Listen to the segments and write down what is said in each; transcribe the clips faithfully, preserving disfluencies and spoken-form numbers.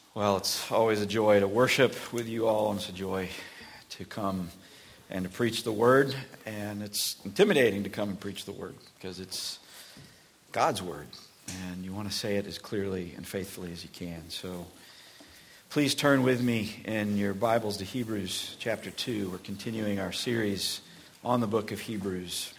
Well, it's always a joy to worship with you all, and it's a joy to come and to preach the Word. And it's intimidating to come and preach the Word because it's God's Word, and you want to say it as clearly and faithfully as you can. So please turn with me in your Bibles to Hebrews chapter two. We're continuing our series on the book of Hebrews.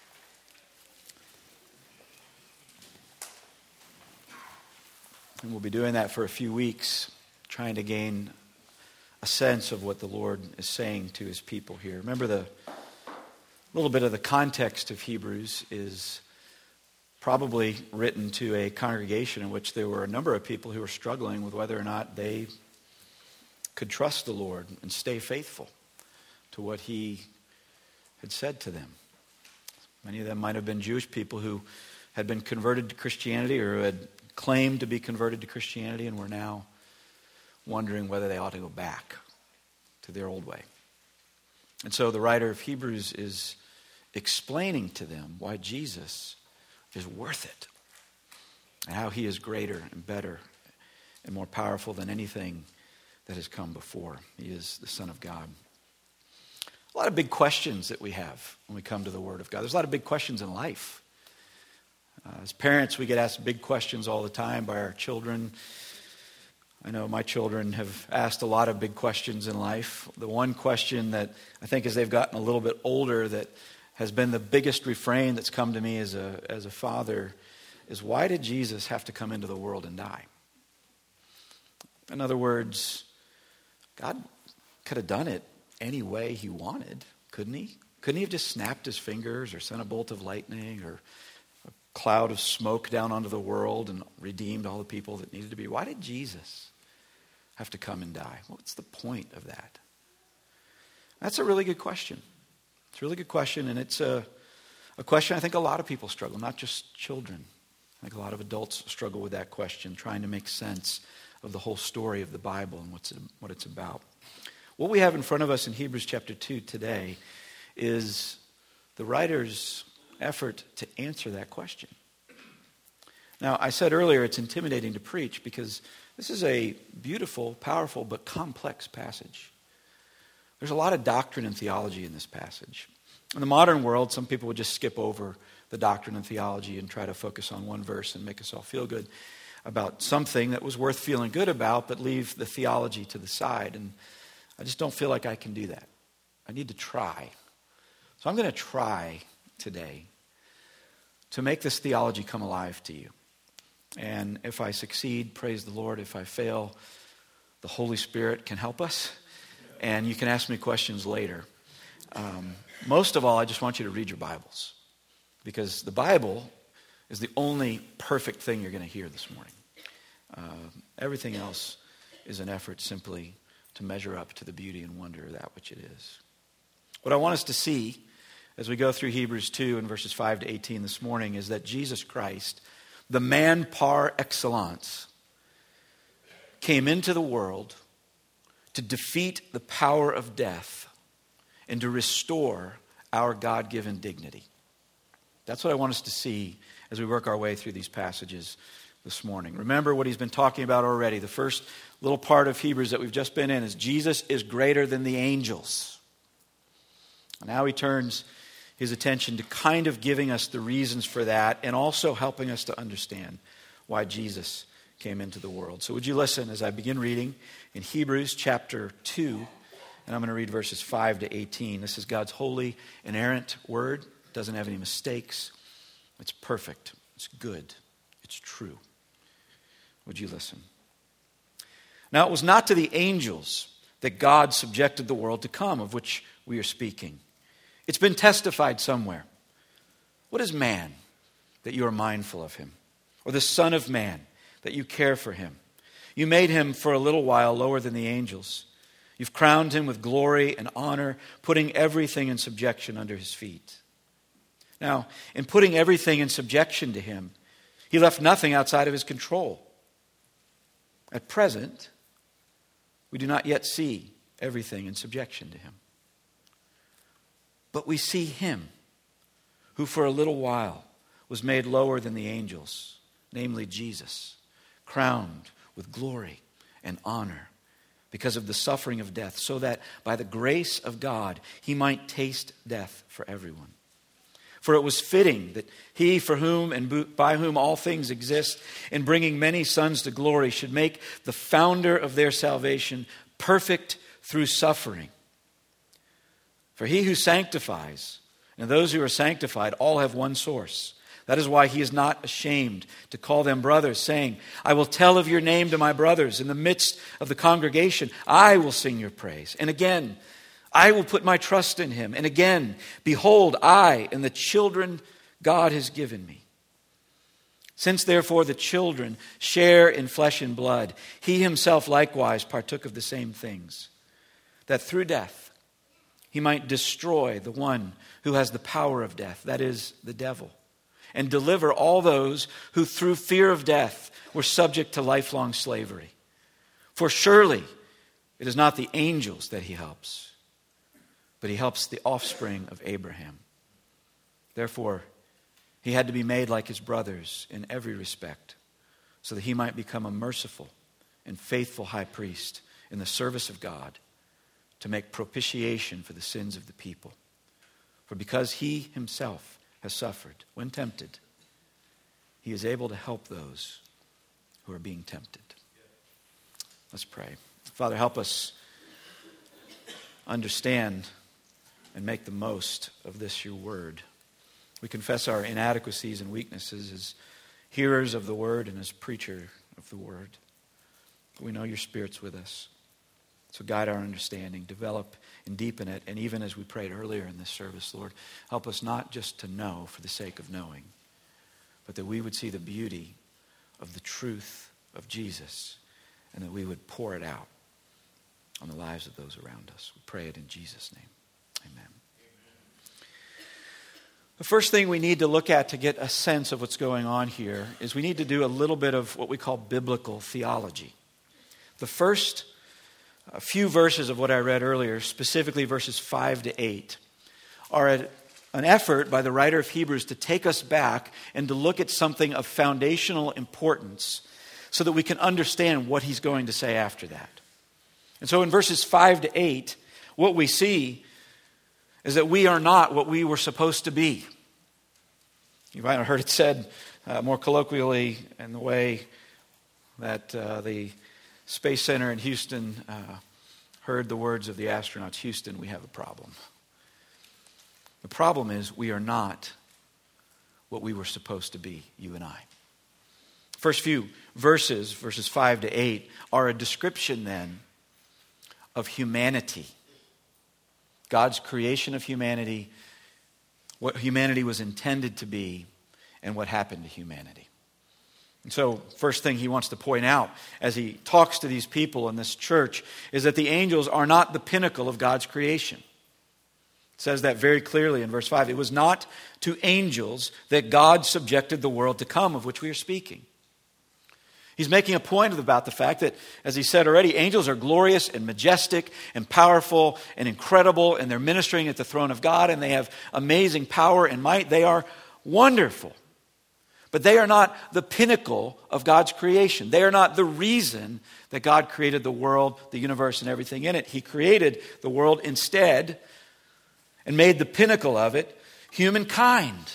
And we'll be doing that for a few weeks, trying to gain a sense of what the Lord is saying to his people here. Remember, the little bit of the context of Hebrews is probably written to a congregation in which there were a number of people who were struggling with whether or not they could trust the Lord and stay faithful to what he had said to them. Many of them might have been Jewish people who had been converted to Christianity or who had claimed to be converted to Christianity and were now wondering whether they ought to go back to their old way. And so the writer of Hebrews is explaining to them why Jesus is worth it and how he is greater and better and more powerful than anything that has come before. He is the Son of God. A lot of big questions that we have when we come to the Word of God. There's a lot of big questions in life. Uh, as parents, we get asked big questions all the time by our children. I know my children have asked a lot of big questions in life. The one question that I think as they've gotten a little bit older that has been the biggest refrain that's come to me as a, as a father is, why did Jesus have to come into the world and die? In other words, God could have done it any way he wanted, couldn't he? Couldn't he have just snapped his fingers or sent a bolt of lightning or cloud of smoke down onto the world and redeemed all the people that needed to be? Why did Jesus have to come and die? What's the point of that? That's a really good question. It's a really good question, and it's a, a question I think a lot of people struggle, not just children. I think a lot of adults struggle with that question, trying to make sense of the whole story of the Bible and what's it, what it's about. What we have in front of us in Hebrews chapter two today is the writer's effort to answer that question. Now, I said earlier it's intimidating to preach because this is a beautiful, powerful, but complex passage. There's a lot of doctrine and theology in this passage. In the modern world, some people would just skip over the doctrine and theology and try to focus on one verse and make us all feel good about something that was worth feeling good about, but leave the theology to the side. And I just don't feel like I can do that. I need to try. So I'm going to try today to make this theology come alive to you. And if I succeed, praise the Lord. If I fail, the Holy Spirit can help us. And you can ask me questions later. Um, most of all, I just want you to read your Bibles. Because the Bible is the only perfect thing you're going to hear this morning. Uh, everything else is an effort simply to measure up to the beauty and wonder of that which it is. What I want us to see as we go through Hebrews two and verses five to eighteen this morning is that Jesus Christ, the man par excellence, came into the world to defeat the power of death and to restore our God-given dignity. That's what I want us to see as we work our way through these passages this morning. Remember what he's been talking about already. The first little part of Hebrews that we've just been in is Jesus is greater than the angels. Now he turns his attention to kind of giving us the reasons for that and also helping us to understand why Jesus came into the world. So would you listen as I begin reading in Hebrews chapter two, and I'm going to read verses five to eighteen. This is God's holy, inerrant word. It doesn't have any mistakes. It's perfect. It's good. It's true. Would you listen? Now it was not to the angels that God subjected the world to come, of which we are speaking. It's been testified somewhere. What is man that you are mindful of him? Or the son of man that you care for him? You made him for a little while lower than the angels. You've crowned him with glory and honor, putting everything in subjection under his feet. Now, in putting everything in subjection to him, he left nothing outside of his control. At present, we do not yet see everything in subjection to him. But we see him who for a little while was made lower than the angels, namely Jesus, crowned with glory and honor because of the suffering of death, so that by the grace of God he might taste death for everyone. For it was fitting that he for whom and by whom all things exist, in bringing many sons to glory, should make the founder of their salvation perfect through suffering. For he who sanctifies and those who are sanctified all have one source. That is why he is not ashamed to call them brothers, saying, I will tell of your name to my brothers. In the midst of the congregation, I will sing your praise. And again, I will put my trust in him. And again, behold, I and the children God has given me. Since therefore the children share in flesh and blood, he himself likewise partook of the same things, that through death he might destroy the one who has the power of death, that is, the devil, and deliver all those who through fear of death were subject to lifelong slavery. For surely it is not the angels that he helps, but he helps the offspring of Abraham. Therefore, he had to be made like his brothers in every respect, so that he might become a merciful and faithful high priest in the service of God, to make propitiation for the sins of the people. For because he himself has suffered when tempted, he is able to help those who are being tempted. Let's pray. Father, help us understand and make the most of this, your word. We confess our inadequacies and weaknesses as hearers of the word and as preacher of the word. We know your Spirit's with us. So guide our understanding, develop and deepen it. And even as we prayed earlier in this service, Lord, help us not just to know for the sake of knowing, but that we would see the beauty of the truth of Jesus and that we would pour it out on the lives of those around us. We pray it in Jesus' name. Amen. The first thing we need to look at to get a sense of what's going on here is we need to do a little bit of what we call biblical theology. The first A few verses of what I read earlier, specifically verses five to eight, are a, an effort by the writer of Hebrews to take us back and to look at something of foundational importance so that we can understand what he's going to say after that. And so in verses five to eight, what we see is that we are not what we were supposed to be. You might have heard it said uh, more colloquially in the way that uh, the Space Center in Houston uh, heard the words of the astronauts, Houston, we have a problem. The problem is we are not what we were supposed to be, you and I. First few verses, verses five to eight, are a description then of humanity. God's creation of humanity, what humanity was intended to be, and what happened to humanity. And so, first thing he wants to point out as he talks to these people in this church is that the angels are not the pinnacle of God's creation. It says that very clearly in verse five. It was not to angels that God subjected the world to come, of which we are speaking. He's making a point about the fact that, as he said already, angels are glorious and majestic and powerful and incredible, and they're ministering at the throne of God, and they have amazing power and might. They are wonderful. But they are not the pinnacle of God's creation. They are not the reason that God created the world, the universe, and everything in it. He created the world instead and made the pinnacle of it humankind.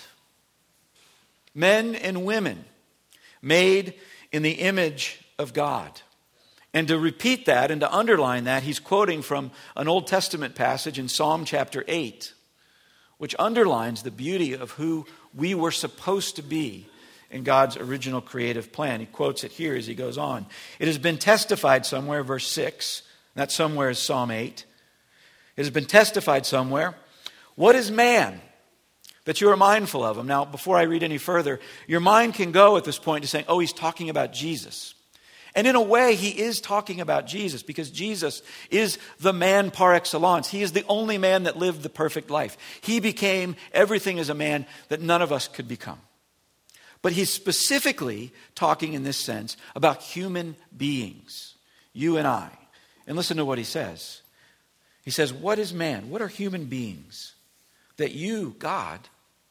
Men and women made in the image of God. And to repeat that and to underline that, he's quoting from an Old Testament passage in Psalm chapter eight, which underlines the beauty of who we were supposed to be in God's original creative plan. He quotes it here as he goes on. It has been testified somewhere, verse six, that somewhere is Psalm eight. It has been testified somewhere. What is man that you are mindful of him? Now, before I read any further, your mind can go at this point to saying, oh, he's talking about Jesus. And in a way, he is talking about Jesus because Jesus is the man par excellence. He is the only man that lived the perfect life. He became everything as a man that none of us could become. But he's specifically talking in this sense about human beings, you and I. And listen to what he says. He says, what is man? What are human beings that you, God,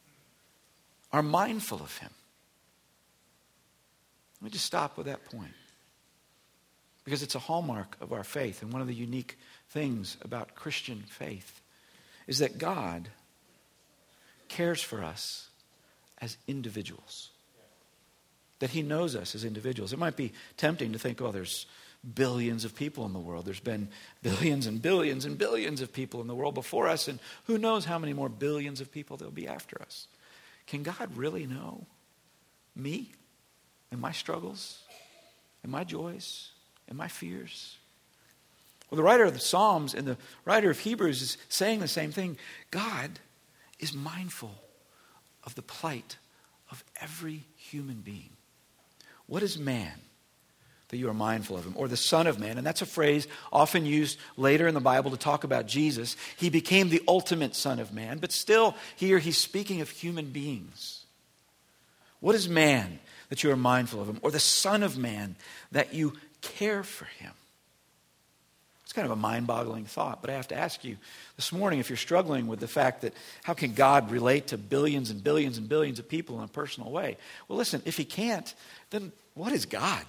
are mindful of him? Let me just stop with that point. because it's a hallmark of our faith. And one of the unique things about Christian faith is that God cares for us as individuals. That he knows us as individuals. It might be tempting to think, oh, there's billions of people in the world. There's been billions and billions and billions of people in the world before us, and who knows how many more billions of people there'll be after us. Can God really know me and my struggles and my joys and my fears? Well, the writer of the Psalms and the writer of Hebrews is saying the same thing. God is mindful of the plight of every human being. What is man that you are mindful of him? Or the Son of Man. And that's a phrase often used later in the Bible to talk about Jesus. He became the ultimate Son of Man. But still, here he's speaking of human beings. What is man that you are mindful of him? Or the Son of Man that you care for him? It's kind of a mind-boggling thought, but I have to ask you this morning, if you're struggling with the fact that how can God relate to billions and billions and billions of people in a personal way? Well, listen, if he can't, then what is God?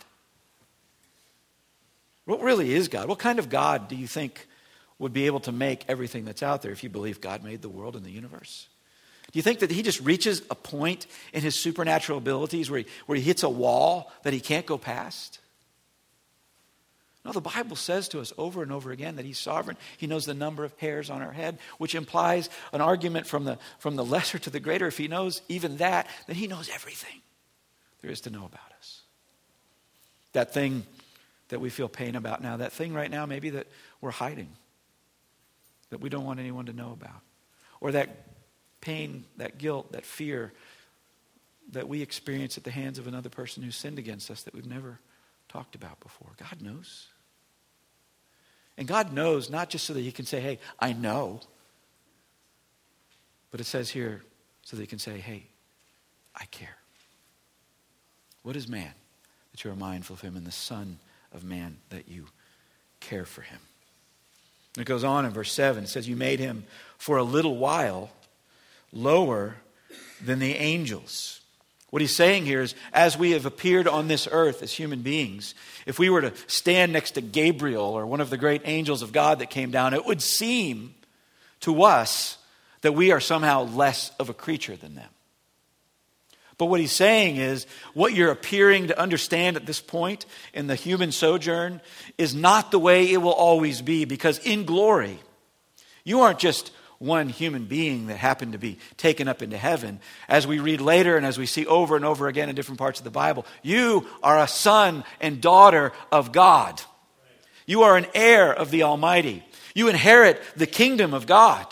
What really is God? What kind of God do you think would be able to make everything that's out there if you believe God made the world and the universe? Do you think that he just reaches a point in his supernatural abilities where he, where he hits a wall that he can't go past? No, the Bible says to us over and over again that he's sovereign. He knows the number of hairs on our head, which implies an argument from the, from the lesser to the greater. If he knows even that, then he knows everything there is to know about us. That thing that we feel pain about now, that thing right now maybe that we're hiding, that we don't want anyone to know about. Or that pain, that guilt, that fear that we experience at the hands of another person who sinned against us that we've never talked about before. God knows. And God knows not just so that he can say, hey, I know. But it says here so that he can say, hey, I care. What is man that you are mindful of him, and the Son of Man that you care for him? And it goes on in verse seven. It says, you made him for a little while lower than the angels. What he's saying here is, as we have appeared on this earth as human beings, if we were to stand next to Gabriel or one of the great angels of God that came down, it would seem to us that we are somehow less of a creature than them. But what he's saying is, what you're appearing to understand at this point in the human sojourn is not the way it will always be, because in glory, you aren't just one human being that happened to be taken up into heaven. As we read later and as we see over and over again in different parts of the Bible, you are a son and daughter of God. You are an heir of the Almighty. You inherit the kingdom of God.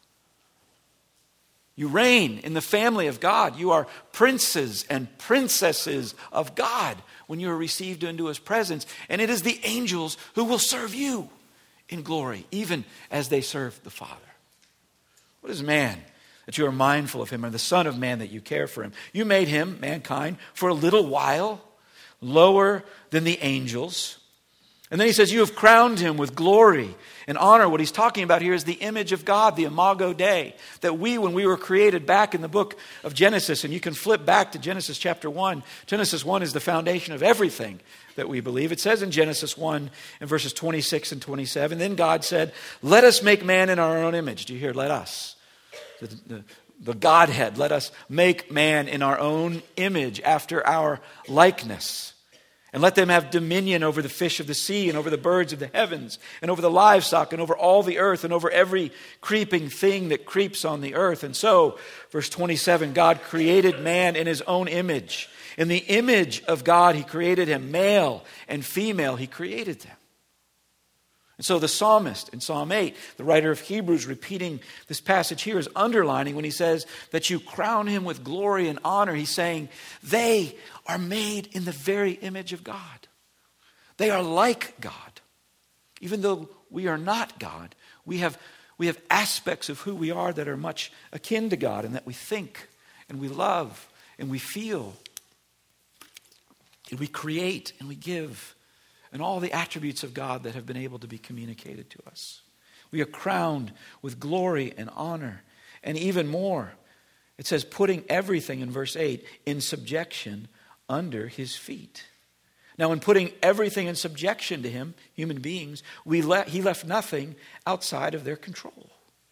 You reign in the family of God. You are princes and princesses of God when you are received into his presence. And it is the angels who will serve you in glory, even as they serve the Father. What is man that you are mindful of him, and the Son of Man that you care for him? You made him, mankind, for a little while lower than the angels. And then he says, you have crowned him with glory and honor. What he's talking about here is the image of God, the Imago Dei, that we, when we were created back in the book of Genesis, and you can flip back to Genesis chapter one. Genesis one is the foundation of everything that we believe. It says in Genesis one, in verses twenty-six and twenty-seven, then God said, let us make man in our own image. Do you hear? Let us. The, the, the Godhead, let us make man in our own image after our likeness. And let them have dominion over the fish of the sea and over the birds of the heavens and over the livestock and over all the earth and over every creeping thing that creeps on the earth. And so, verse twenty-seven, God created man in his own image. In the image of God, he created him. Male and female, he created them. And so the psalmist in Psalm eight, the writer of Hebrews repeating this passage here, is underlining when he says that you crown him with glory and honor. He's saying they are made in the very image of God. They are like God. Even though we are not God, we have, we have aspects of who we are that are much akin to God, and that we think and we love and we feel and we create and we give. And all the attributes of God that have been able to be communicated to us. We are crowned with glory and honor. And even more, it says putting everything in verse eight in subjection under his feet. Now, in putting everything in subjection to him, human beings, we le- he left nothing outside of their control.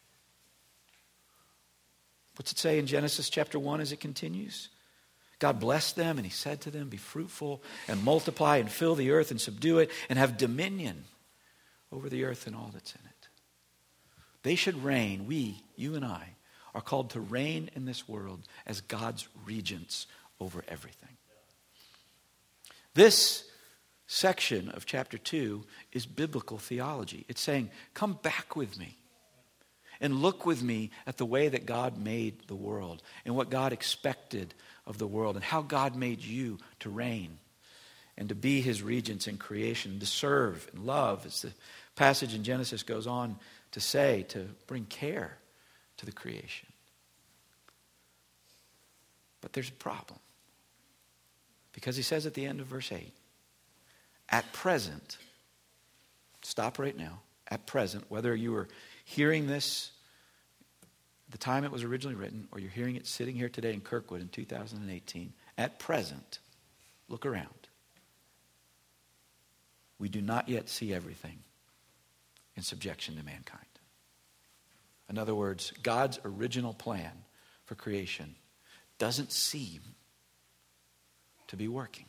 What's it say in Genesis chapter one as it continues? God blessed them and he said to them, be fruitful and multiply and fill the earth and subdue it and have dominion over the earth and all that's in it. They should reign. We, you and I, are called to reign in this world as God's regents over everything. This section of chapter two is biblical theology. It's saying, come back with me and look with me at the way that God made the world and what God expected of the world and how God made you to reign and to be his regents in creation, to serve and love, as the passage in Genesis goes on to say, to bring care to the creation. But there's a problem. Because he says at the end of verse eight, at present, stop right now, at present, whether you were hearing this at the time it was originally written, or you're hearing it sitting here today in Kirkwood in two thousand eighteen, at present, look around. We do not yet see everything in subjection to mankind. In other words, God's original plan for creation doesn't seem to be working.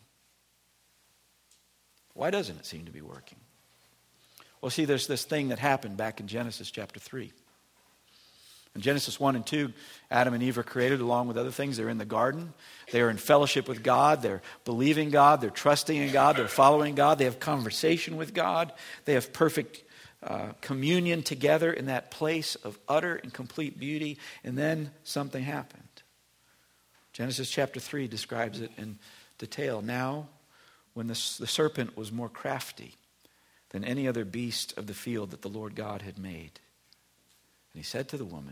Why doesn't it seem to be working? Well, see, there's this thing that happened back in Genesis chapter three. In Genesis one and two, Adam and Eve are created along with other things. They're in the garden. They are in fellowship with God. They're believing God. They're trusting in God. They're following God. They have conversation with God. They have perfect uh, communion together in that place of utter and complete beauty. And then something happened. Genesis chapter three describes it in detail. Now, when the, the serpent was more crafty than any other beast of the field that the Lord God had made, and he said to the woman,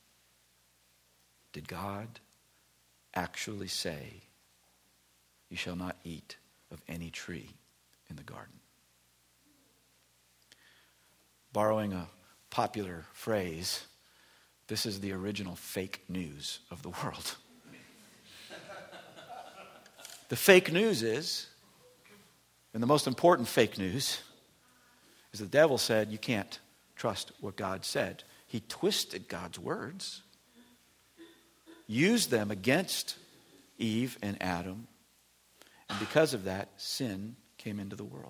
did God actually say, you shall not eat of any tree in the garden? Borrowing a popular phrase, this is the original fake news of the world. The fake news is, and the most important fake news, is the devil said you can't trust what God said. He twisted God's words, used them against Eve and Adam, and because of that, sin came into the world.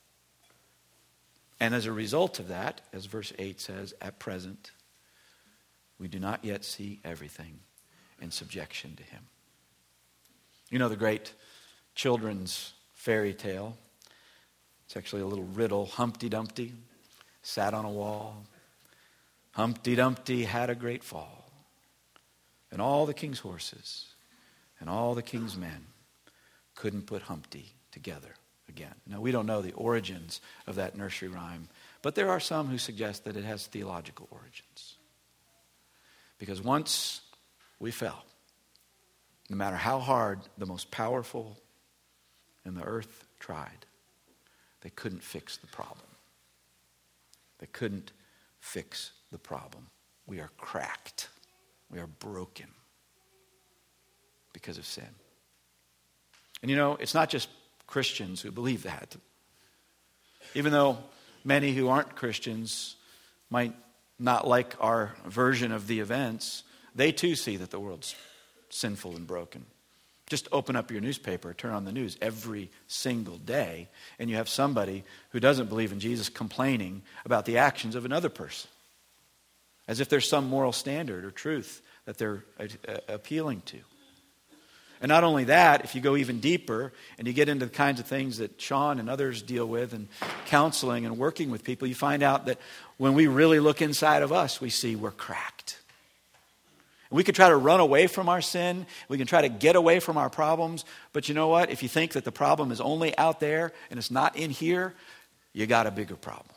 And as a result of that, as verse eight says, at present, we do not yet see everything in subjection to him. You know the great children's fairy tale? It's actually a little riddle. Humpty Dumpty sat on a wall. Humpty Dumpty had a great fall. And all the king's horses and all the king's men couldn't put Humpty together again. Now, we don't know the origins of that nursery rhyme, but there are some who suggest that it has theological origins. Because once we fell, no matter how hard the most powerful in the earth tried, they couldn't fix the problem. They couldn't fix the problem. We are cracked. We are broken because of sin. And you know, it's not just Christians who believe that. Even though many who aren't Christians might not like our version of the events, they too see that the world's sinful and broken. Just open up your newspaper, turn on the news every single day, and you have somebody who doesn't believe in Jesus complaining about the actions of another person, as if there's some moral standard or truth that they're uh, appealing to. And not only that, if you go even deeper and you get into the kinds of things that Sean and others deal with and counseling and working with people, you find out that when we really look inside of us, we see we're cracked. We can try to run away from our sin. We can try to get away from our problems. But you know what? If you think that the problem is only out there and it's not in here, you got a bigger problem.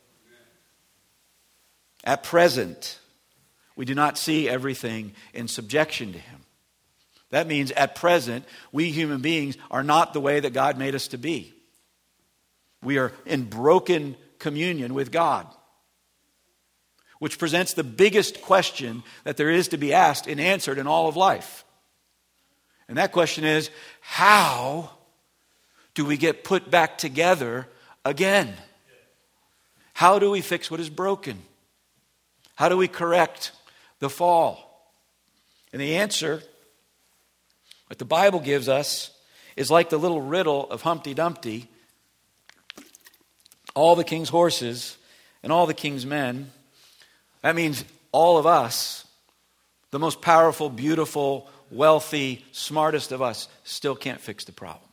At present, we do not see everything in subjection to him. That means at present, we human beings are not the way that God made us to be. We are in broken communion with God, which presents the biggest question that there is to be asked and answered in all of life. And that question is, how do we get put back together again? How do we fix what is broken? How do we correct the fall? And the answer, what the Bible gives us, is like the little riddle of Humpty Dumpty. All the king's horses and all the king's men. That means all of us, the most powerful, beautiful, wealthy, smartest of us, still can't fix the problem.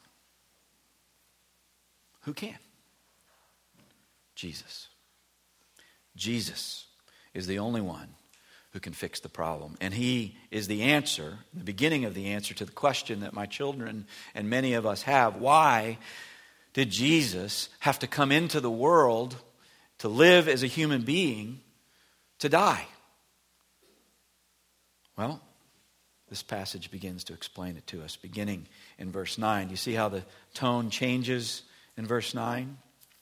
Who can? Jesus. Jesus is the only one who can fix the problem. And he is the answer, the beginning of the answer to the question that my children and many of us have. Why did Jesus have to come into the world to live as a human being to die? Well, this passage begins to explain it to us, beginning in verse nine. Do you see how the tone changes in verse nine?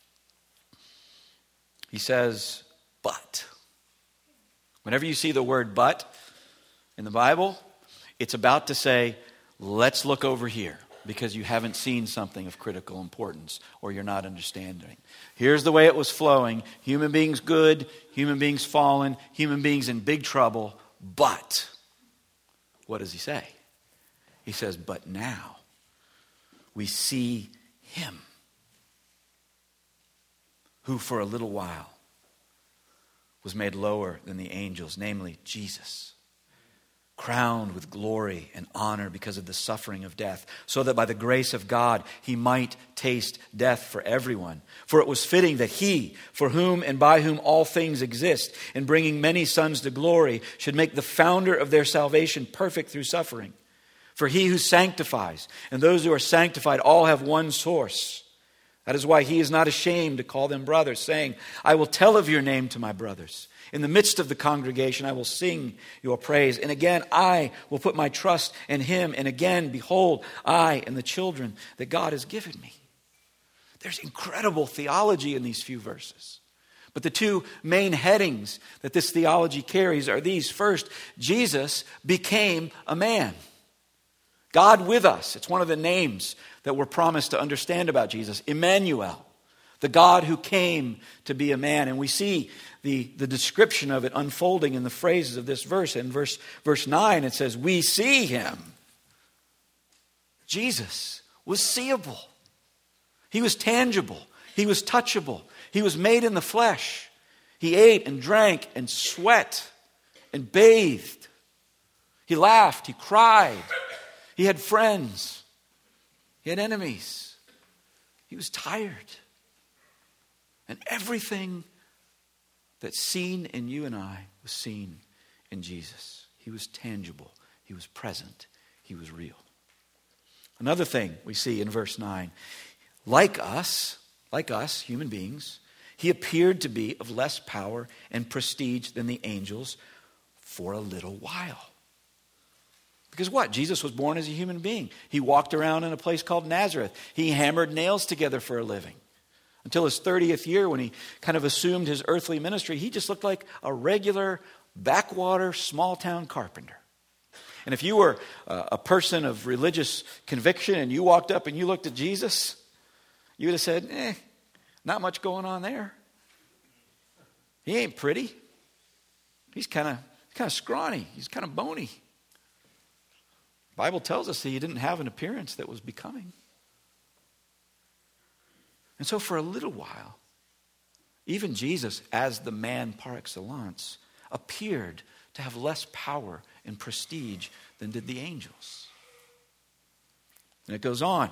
He says, but. Whenever you see the word but in the Bible, it's about to say, let's look over here, because you haven't seen something of critical importance or you're not understanding. Here's the way it was flowing. Human beings good, human beings fallen, human beings in big trouble. But, what does he say? He says, but now we see him who for a little while was made lower than the angels, namely Jesus, crowned with glory and honor because of the suffering of death, so that by the grace of God he might taste death for everyone. For it was fitting that he, for whom and by whom all things exist, in bringing many sons to glory, should make the founder of their salvation perfect through suffering. For he who sanctifies and those who are sanctified all have one source. That is why he is not ashamed to call them brothers, saying, I will tell of your name to my brothers. In the midst of the congregation, I will sing your praise. And again, I will put my trust in him. And again, behold, I and the children that God has given me. There's incredible theology in these few verses. But the two main headings that this theology carries are these. First, Jesus became a man. God with us. It's one of the names that we're promised to understand about Jesus. Emmanuel, the God who came to be a man. And we see the, the description of it unfolding in the phrases of this verse. In verse, verse nine, it says, we see him. Jesus was seeable. He was tangible. He was touchable. He was made in the flesh. He ate and drank and sweat and bathed. He laughed. He cried. He had friends. He had enemies. He was tired. And everything that's seen in you and I was seen in Jesus. He was tangible. He was present. He was real. Another thing we see in verse nine, like us, like us, human beings, he appeared to be of less power and prestige than the angels for a little while. Because what? Jesus was born as a human being. He walked around in a place called Nazareth. He hammered nails together for a living. Until his thirtieth year, when he kind of assumed his earthly ministry, he just looked like a regular backwater small town carpenter. And if you were a person of religious conviction and you walked up and you looked at Jesus, you would have said, eh, not much going on there. He ain't pretty. He's kind of kind of scrawny. He's kind of bony. The Bible tells us that he didn't have an appearance that was becoming. And so for a little while, even Jesus, as the man par excellence, appeared to have less power and prestige than did the angels. And it goes on.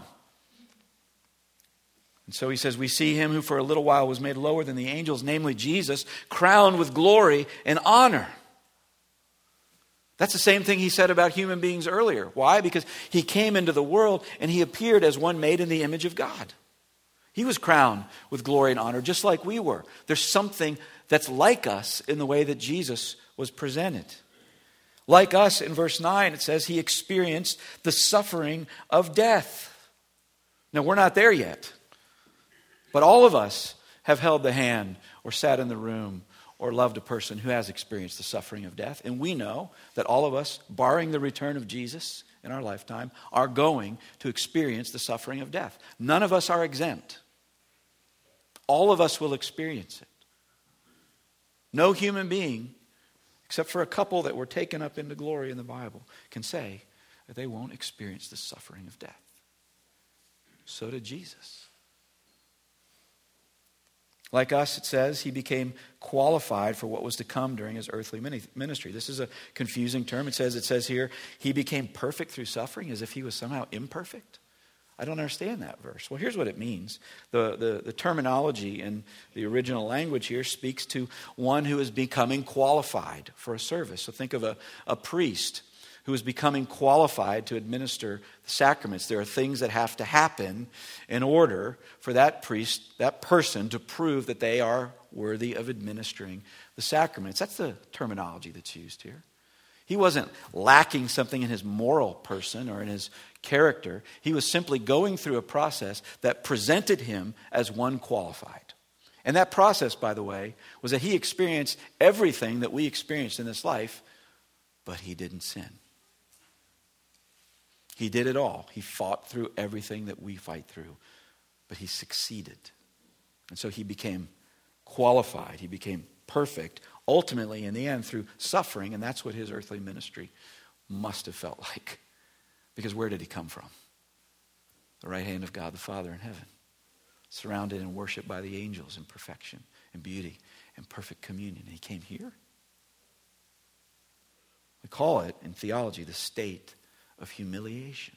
And so he says, we see him who for a little while was made lower than the angels, namely Jesus, crowned with glory and honor. That's the same thing he said about human beings earlier. Why? Because he came into the world and he appeared as one made in the image of God. He was crowned with glory and honor just like we were. There's something that's like us in the way that Jesus was presented. Like us, in verse nine, it says he experienced the suffering of death. Now, we're not there yet. But all of us have held the hand or sat in the room or loved a person who has experienced the suffering of death. And we know that all of us, barring the return of Jesus in our lifetime are going to experience the suffering of death. None of us are exempt. All of us will experience it. No human being, except for a couple that were taken up into glory in the Bible, can say that they won't experience the suffering of death. So did Jesus. Like us, it says, he became qualified for what was to come during his earthly ministry. This is a confusing term. It says, it says here, he became perfect through suffering, as if he was somehow imperfect. I don't understand that verse. Well, here's what it means. The, the, the terminology in the original language here speaks to one who is becoming qualified for a service. So think of a, a priest who is becoming qualified to administer the sacraments. There are things that have to happen in order for that priest, that person, to prove that they are worthy of administering the sacraments. That's the terminology that's used here. He wasn't lacking something in his moral person or in his character. He was simply going through a process that presented him as one qualified. And that process, by the way, was that he experienced everything that we experienced in this life, but he didn't sin. He did it all. He fought through everything that we fight through, but he succeeded. And so he became qualified. He became perfect, ultimately, in the end, through suffering, and that's what his earthly ministry must have felt like. Because where did he come from? The right hand of God the Father in heaven, surrounded and worshipped by the angels in perfection and beauty and perfect communion. And he came here. We call it, in theology, the state of humiliation.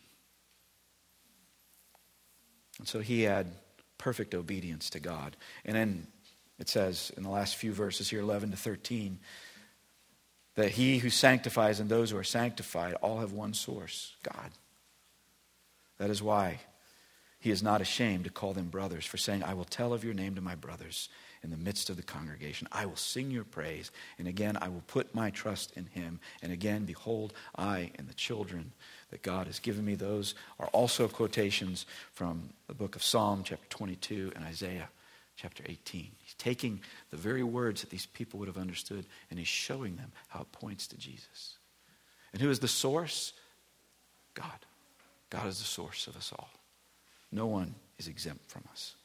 And so he had perfect obedience to God. And then it says in the last few verses here, eleven to thirteen, that he who sanctifies and those who are sanctified all have one source, God. That is why he is not ashamed to call them brothers, for saying, I will tell of your name to my brothers in the midst of the congregation. I will sing your praise, and again I will put my trust in him. And again, behold, I and the children that God has given me. Those are also quotations from the book of Psalm chapter twenty-two and Isaiah chapter eighteen. He's taking the very words that these people would have understood, and he's showing them how it points to Jesus. And who is the source? God. God is the source of us all. No one is exempt from us.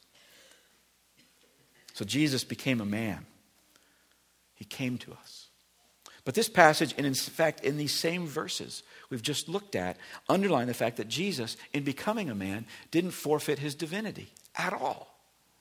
So Jesus became a man. He came to us. But this passage, and in fact, in these same verses we've just looked at, underline the fact that Jesus, in becoming a man, didn't forfeit his divinity at all.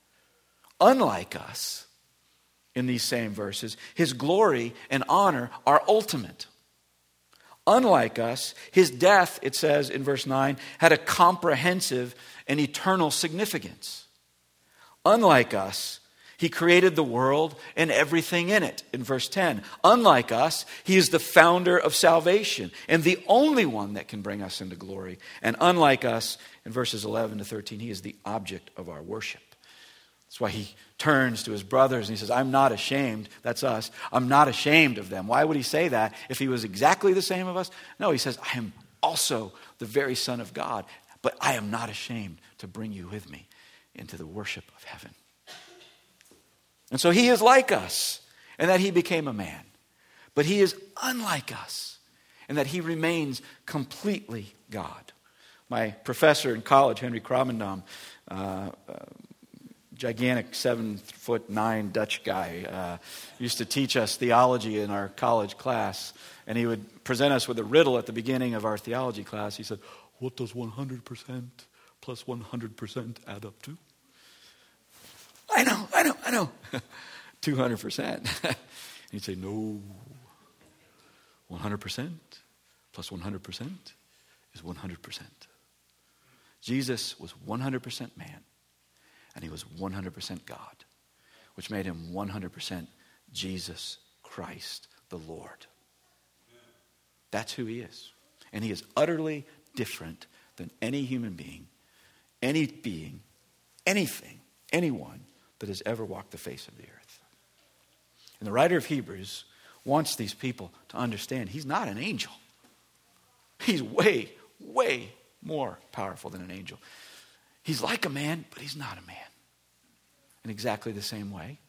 Unlike us, in these same verses, his glory and honor are ultimate. Unlike us, his death, it says in verse nine, had a comprehensive and eternal significance. Unlike us, he created the world and everything in it, in verse ten. Unlike us, he is the founder of salvation and the only one that can bring us into glory. And unlike us, in verses eleven to thirteen, he is the object of our worship. That's why he turns to his brothers and he says, I'm not ashamed. That's us. I'm not ashamed of them. Why would he say that if he was exactly the same of us? No, he says, I am also the very Son of God, but I am not ashamed to bring you with me into the worship of heaven. And so he is like us in that he became a man, but he is unlike us in that he remains completely God. My professor in college, Henry Krabbendam, uh, uh, gigantic seven foot nine Dutch guy, uh, used to teach us theology in our college class, and he would present us with a riddle at the beginning of our theology class. He said, what does one hundred percent plus one hundred percent add up to? I know, I know, I know. two hundred percent. And he'd say, no, one hundred percent plus one hundred percent is one hundred percent. Jesus was one hundred percent man. And he was one hundred percent God, which made him one hundred percent Jesus Christ, the Lord. That's who he is. And he is utterly different than any human being, any being, anything, anyone that has ever walked the face of the earth. And the writer of Hebrews wants these people to understand he's not an angel. He's way, way more powerful than an angel. He's like a man, but he's not a man. In exactly the same way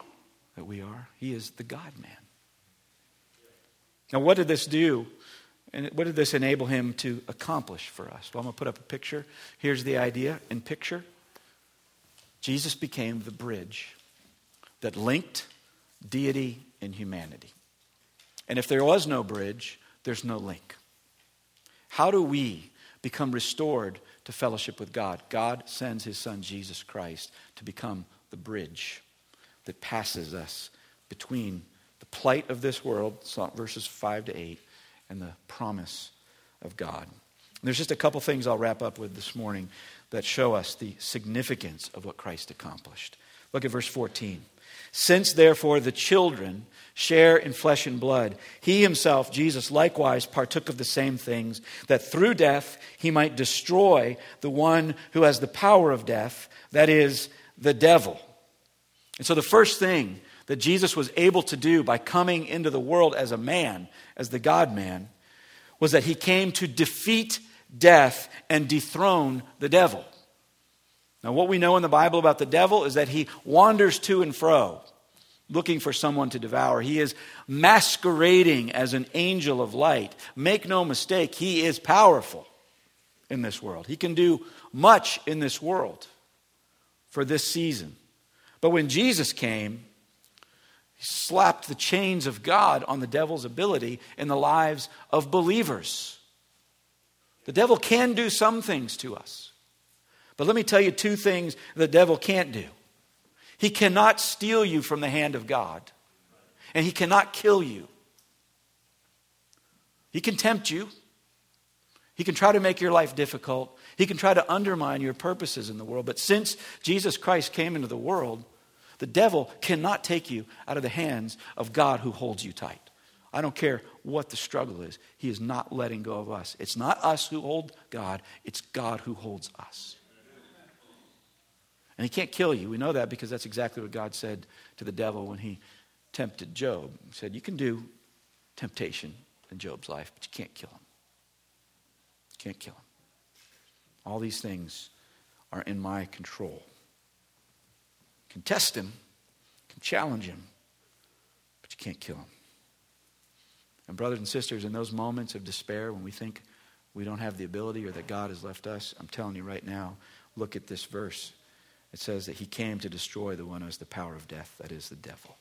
that we are. He is the God-man. Now, what did this do And what did this enable him to accomplish for us? Well, I'm going to put up a picture. Here's the idea in picture. Jesus became the bridge that linked deity and humanity. And if there was no bridge, there's no link. How do we become restored to fellowship with God? God sends his son Jesus Christ to become the bridge that passes us between the plight of this world, verses five to eight, and the promise of God. And there's just a couple things I'll wrap up with this morning that show us the significance of what Christ accomplished. Look at verse fourteen. Since therefore the children share in flesh and blood, he himself, Jesus, likewise partook of the same things, that through death he might destroy the one who has the power of death, that is, the devil. And so the first thing that Jesus was able to do by coming into the world as a man, as the God-man, was that he came to defeat death and dethrone the devil. Now, what we know in the Bible about the devil is that he wanders to and fro, looking for someone to devour. He is masquerading as an angel of light. Make no mistake, he is powerful in this world. He can do much in this world for this season. But when Jesus came, he slapped the chains of God on the devil's ability in the lives of believers. The devil can do some things to us. But let me tell you two things the devil can't do. He cannot steal you from the hand of God. And he cannot kill you. He can tempt you. He can try to make your life difficult. He can try to undermine your purposes in the world. But since Jesus Christ came into the world, the devil cannot take you out of the hands of God who holds you tight. I don't care what the struggle is. He is not letting go of us. It's not us who hold God. It's God who holds us. And he can't kill you. We know that because that's exactly what God said to the devil when he tempted Job. He said, you can do temptation in Job's life, but you can't kill him. You can't kill him. All these things are in my control. You can test him, you can challenge him, but you can't kill him. And brothers and sisters, in those moments of despair when we think we don't have the ability or that God has left us, I'm telling you right now, look at this verse. It says that he came to destroy the one who has the power of death, that is the devil.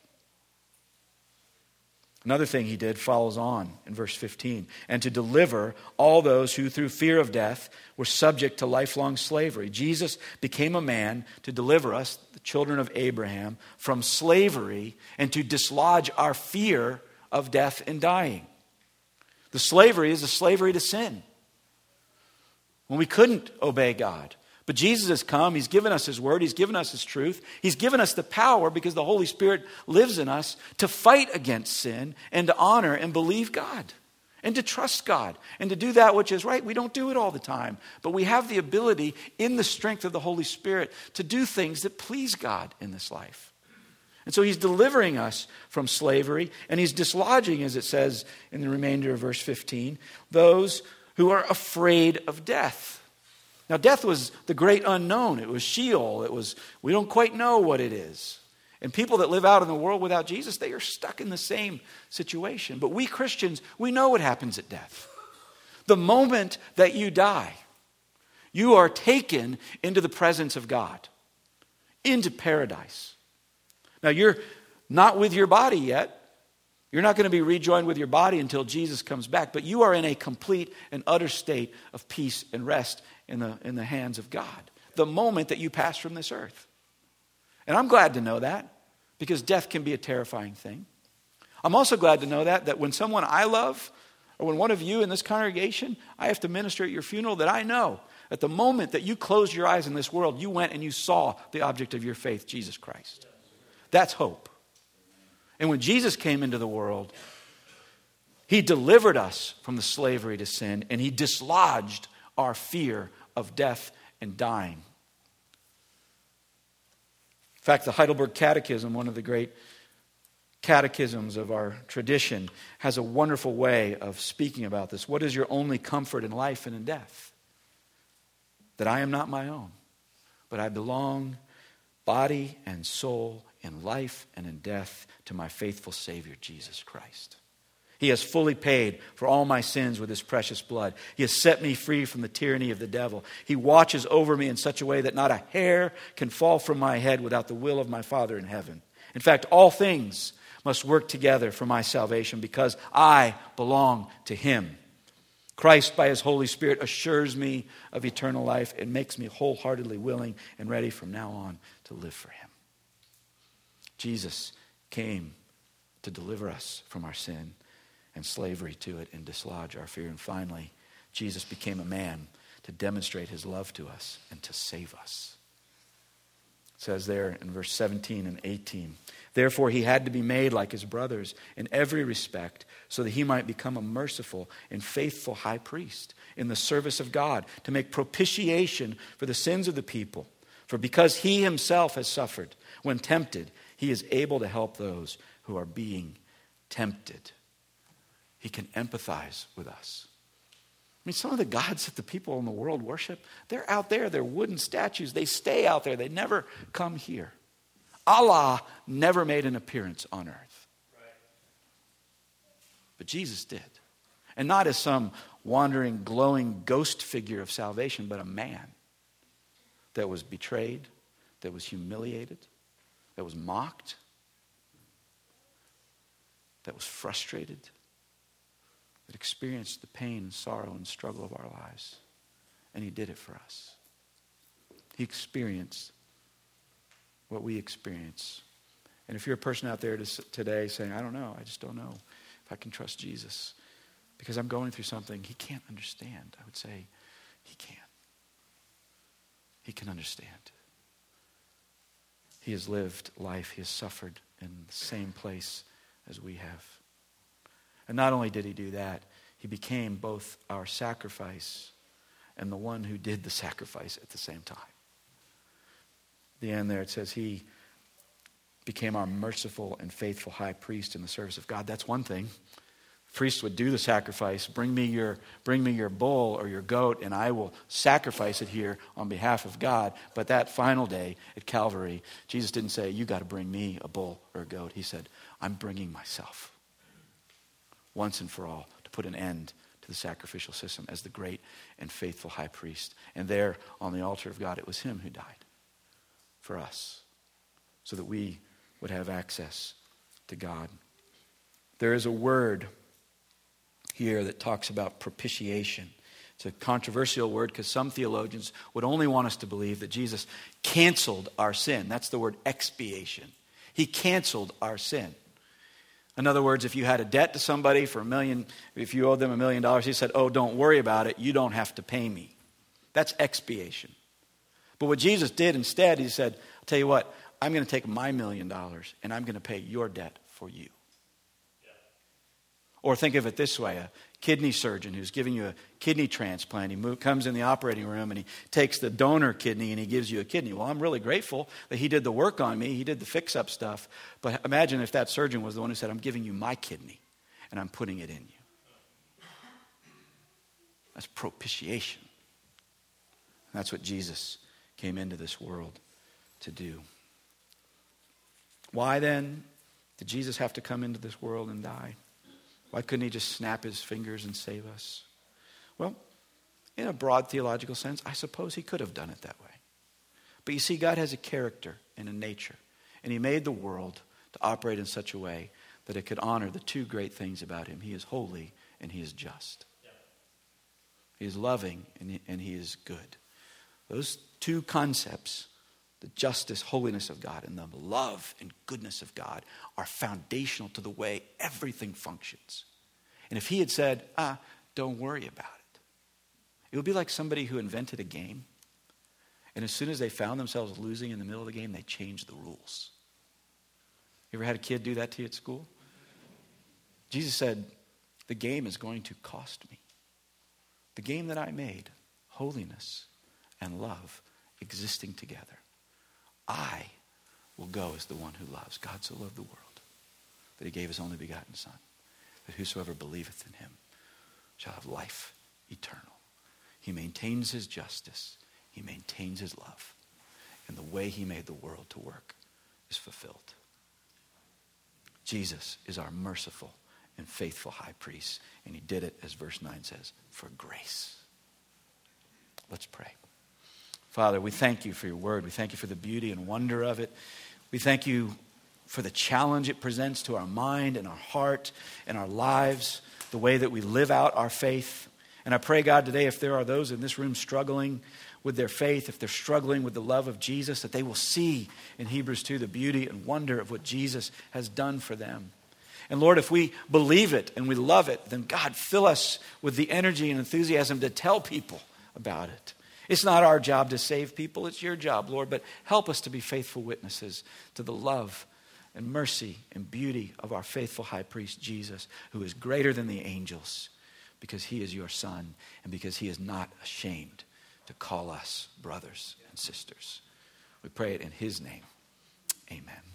Another thing he did follows on in verse fifteen. And to deliver all those who through fear of death were subject to lifelong slavery. Jesus became a man to deliver us, the children of Abraham, from slavery and to dislodge our fear of death and dying. The slavery is a slavery to sin. When we couldn't obey God. But Jesus has come, he's given us his word, he's given us his truth. He's given us the power because the Holy Spirit lives in us to fight against sin and to honor and believe God and to trust God and to do that which is right. We don't do it all the time, but we have the ability in the strength of the Holy Spirit to do things that please God in this life. And so he's delivering us from slavery and he's dislodging, as it says in the remainder of verse fifteen, those who are afraid of death. Now, death was the great unknown. It was Sheol. It was, we don't quite know what it is. And people that live out in the world without Jesus, they are stuck in the same situation. But we Christians, we know what happens at death. The moment that you die, you are taken into the presence of God, into paradise. Now, you're not with your body yet. You're not going to be rejoined with your body until Jesus comes back, but you are in a complete and utter state of peace and rest in the, in the hands of God the moment that you pass from this earth. And I'm glad to know that because death can be a terrifying thing. I'm also glad to know that, that when someone I love or when one of you in this congregation, I have to minister at your funeral, that I know at the moment that you closed your eyes in this world, you went and you saw the object of your faith, Jesus Christ. That's hope. And when Jesus came into the world, he delivered us from the slavery to sin and he dislodged our fear of death and dying. In fact, the Heidelberg Catechism, one of the great catechisms of our tradition, has a wonderful way of speaking about this. What is your only comfort in life and in death? That I am not my own, but I belong body and soul in life and in death to my faithful Savior, Jesus Christ. He has fully paid for all my sins with his precious blood. He has set me free from the tyranny of the devil. He watches over me in such a way that not a hair can fall from my head without the will of my Father in heaven. In fact, all things must work together for my salvation because I belong to him. Christ, by his Holy Spirit, assures me of eternal life and makes me wholeheartedly willing and ready from now on to live for him. Jesus came to deliver us from our sin and slavery to it and dislodge our fear. And finally, Jesus became a man to demonstrate his love to us and to save us. It says there in verse seventeen and eighteen, therefore he had to be made like his brothers in every respect so that he might become a merciful and faithful high priest in the service of God to make propitiation for the sins of the people. For because he himself has suffered when tempted, he is able to help those who are being tempted. He can empathize with us. I mean, some of the gods that the people in the world worship, they're out there. They're wooden statues. They stay out there. They never come here. Allah never made an appearance on earth. But Jesus did. And not as some wandering, glowing ghost figure of salvation, but a man that was betrayed, that was humiliated, that was mocked, that was frustrated, that experienced the pain and sorrow and struggle of our lives. And he did it for us. He experienced what we experience. And if you're a person out there today saying, I don't know, I just don't know if I can trust Jesus because I'm going through something he can't understand, I would say he can. He can understand. He has lived life. He has suffered in the same place as we have. And not only did he do that, he became both our sacrifice and the one who did the sacrifice at the same time. At the end there it says he became our merciful and faithful high priest in the service of God. That's one thing. Priests would do the sacrifice. Bring me your, bring me your bull or your goat, and I will sacrifice it here on behalf of God. But that final day at Calvary, Jesus didn't say, you got to bring me a bull or a goat. He said, I'm bringing myself once and for all to put an end to the sacrificial system as the great and faithful high priest. And there on the altar of God, it was him who died for us so that we would have access to God. There is a word here that talks about propitiation. It's a controversial word because some theologians would only want us to believe that Jesus canceled our sin. That's the word expiation. He canceled our sin. In other words, if you had a debt to somebody for a million, if you owed them a million dollars, he said, oh, don't worry about it. You don't have to pay me. That's expiation. But what Jesus did instead, he said, I'll tell you what, I'm going to take my million dollars and I'm going to pay your debt for you. Or think of it this way, a kidney surgeon who's giving you a kidney transplant. He move, comes in the operating room and he takes the donor kidney and he gives you a kidney. Well, I'm really grateful that he did the work on me. He did the fix-up stuff. But imagine if that surgeon was the one who said, I'm giving you my kidney and I'm putting it in you. That's propitiation. And that's what Jesus came into this world to do. Why then did Jesus have to come into this world and die? Why couldn't he just snap his fingers and save us? Well, in a broad theological sense, I suppose he could have done it that way. But you see, God has a character and a nature. And he made the world to operate in such a way that it could honor the two great things about him. He is holy and he is just. Yeah. He is loving and he, and he is good. Those two concepts, the justice, holiness of God, and the love and goodness of God are foundational to the way everything functions. And if he had said, ah, don't worry about it, it would be like somebody who invented a game, and as soon as they found themselves losing in the middle of the game, they changed the rules. You ever had a kid do that to you at school? Jesus said, the game is going to cost me. The game that I made, holiness and love existing together. I will go as the one who loves. God so loved the world that he gave his only begotten Son, that whosoever believeth in him shall have life eternal. He maintains his justice. He maintains his love. And the way he made the world to work is fulfilled. Jesus is our merciful and faithful high priest. And he did it, as verse nine says, for grace. Let's pray. Father, we thank you for your word. We thank you for the beauty and wonder of it. We thank you for the challenge it presents to our mind and our heart and our lives, the way that we live out our faith. And I pray, God, today, if there are those in this room struggling with their faith, if they're struggling with the love of Jesus, that they will see in Hebrews two the beauty and wonder of what Jesus has done for them. And Lord, if we believe it and we love it, then God, fill us with the energy and enthusiasm to tell people about it. It's not our job to save people, it's your job, Lord, but help us to be faithful witnesses to the love and mercy and beauty of our faithful high priest, Jesus, who is greater than the angels because he is your son and because he is not ashamed to call us brothers and sisters. We pray it in his name. Amen.